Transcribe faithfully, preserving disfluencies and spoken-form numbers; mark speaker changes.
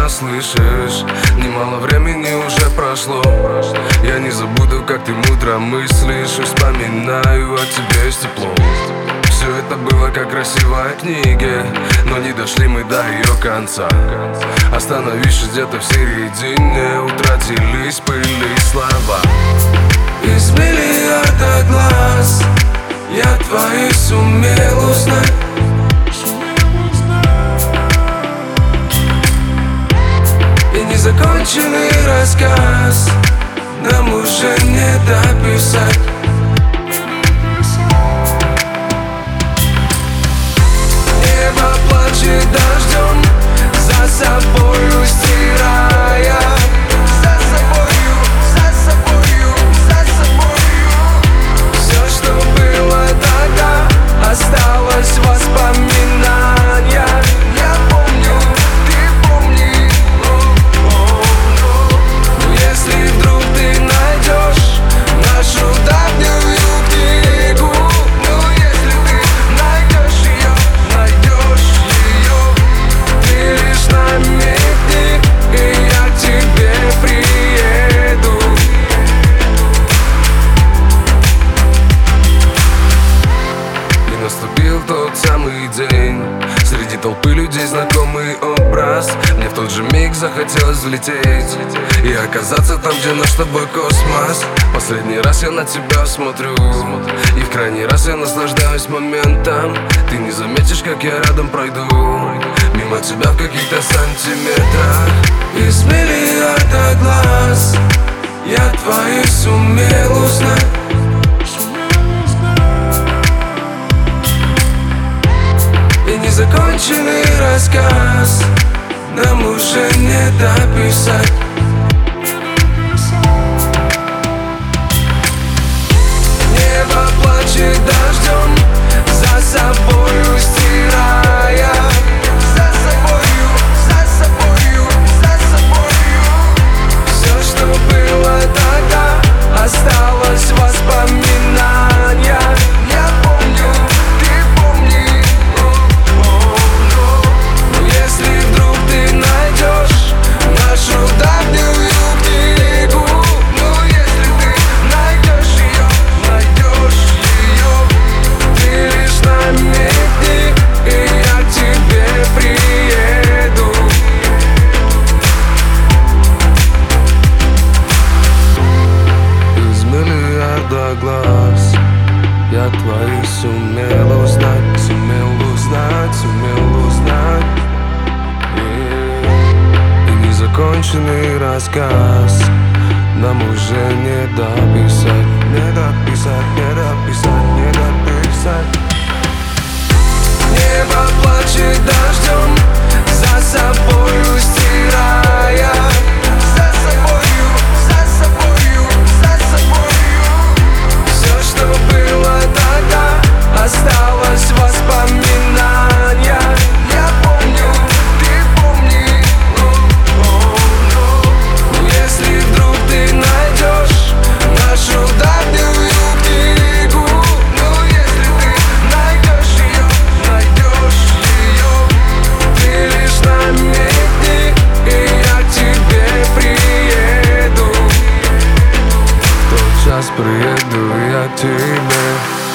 Speaker 1: меня слышишь? Немало времени уже прошло. Я не забуду, как ты мудро мыслишь. Вспоминаю о тебе с теплом. Все это было как красивая книга, но не дошли мы до ее конца. Остановившись где-то в середине, утратились пыли слова. Из миллиарда глаз я твои сумел узнать. И незаконченный рассказ нам уже не дописать. Небо плачет дождем, за собою стирая. За собою, за собою, за собою. Все, что было тогда, осталось воспоминания. Я помню, ты помни. Но если вдруг ты найдешь нашу давнюю книгу, ну если ты найдешь ее, найдешь ее, ты лишь намекни, и я к тебе приеду. И наступил тот самый день, среди толпы людей знакомый образ. Мне в тот же миг захотелось взлететь и оказаться там, где наш с тобой космос. Последний раз я на тебя смотрю, и в крайний раз я наслаждаюсь моментом. Ты не заметишь, как я рядом пройду мимо тебя в каких-то сантиметрах. Из миллиарда глаз я твои сумел узнать. И незаконченный рассказ нам уже не дописать. Небо плачет дождем, за собою стирая. За собою, за собою, за собою. Все, что было тогда, осталось воспоминания. Я помню, ты помни. Но если вдруг ты найдешь нашу давнюю книгу, ну если ты найдешь ее, найдешь ее, ты лишь намекни, и я к тебе приеду. Из миллиарда глаз я твои сумел узнать, сумел узнать, сумел узнать. И, и незаконченный рассказ нам уже не дописать, не дописать, не дописать, не дописать. Небо плачет дождем, за собою стирая. За собою, за собою, за собою. Все, что было тогда, осталось воспоминания. Я помню, ты помни. Но если вдруг ты найдешь нашу давнюю книгу, ну если ты найдешь ее, найдешь ее, ты лишь намекни, и я к тебе приеду. В тот час приеду я к тебе.